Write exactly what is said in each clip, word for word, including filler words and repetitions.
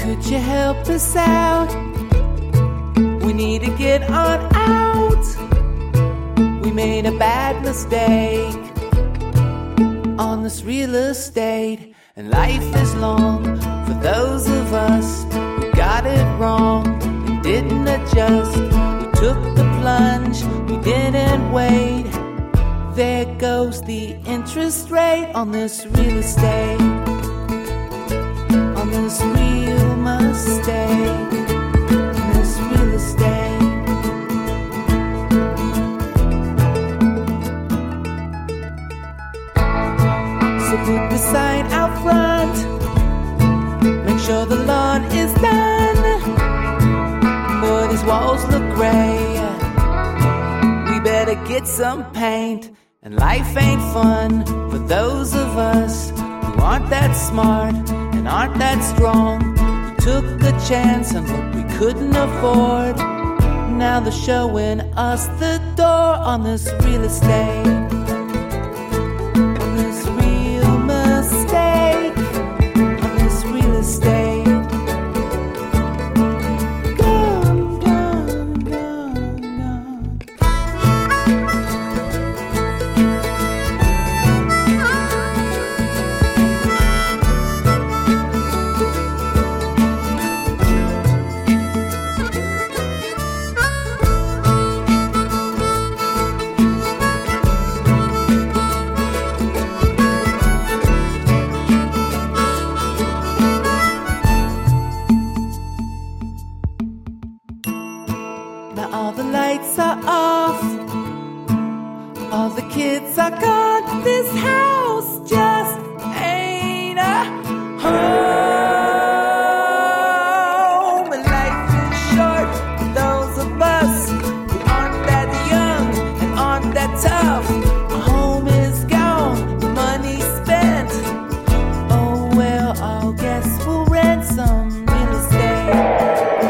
could you help us out? We need to get on out. We made a bad mistake on this real estate, and life is long for those of us who got it wrong and didn't adjust. We took the plunge, we didn't wait. There goes the interest rate on this real estate, on this real mistake, on this real estate. So put the sign out front, make sure the lawn is done, boy, these walls look gray. We better get some paint. And life ain't fun for those of us who aren't that smart and aren't that strong. We took a chance on what we couldn't afford. Now they're showing us the door on this real estate, on this real mistake, on this real estate. All the lights are off, all the kids are gone. This house just ain't a home. And life is short for those of us who aren't that young and aren't that tough. Our home is gone, the money spent. Oh well, I'll guess we'll rent some real estate.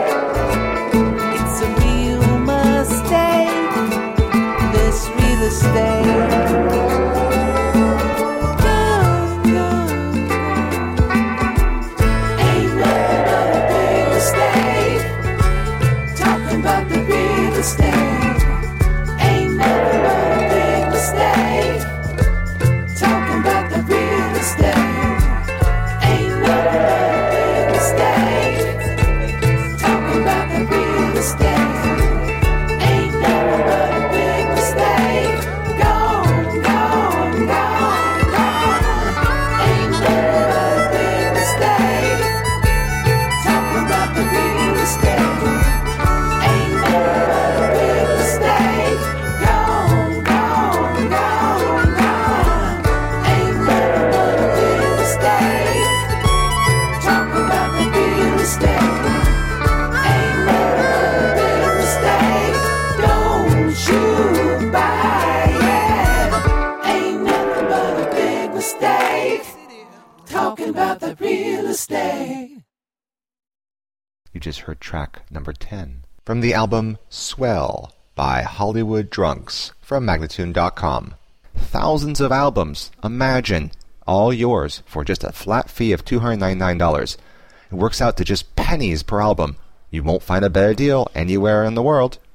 You just heard track number ten from the album Swell by Hollywood Drunks from Magnatune dot com. Thousands of albums, imagine, all yours for just a flat fee of two hundred ninety-nine dollars. It works out to just pennies per album. You won't find a better deal anywhere in the world.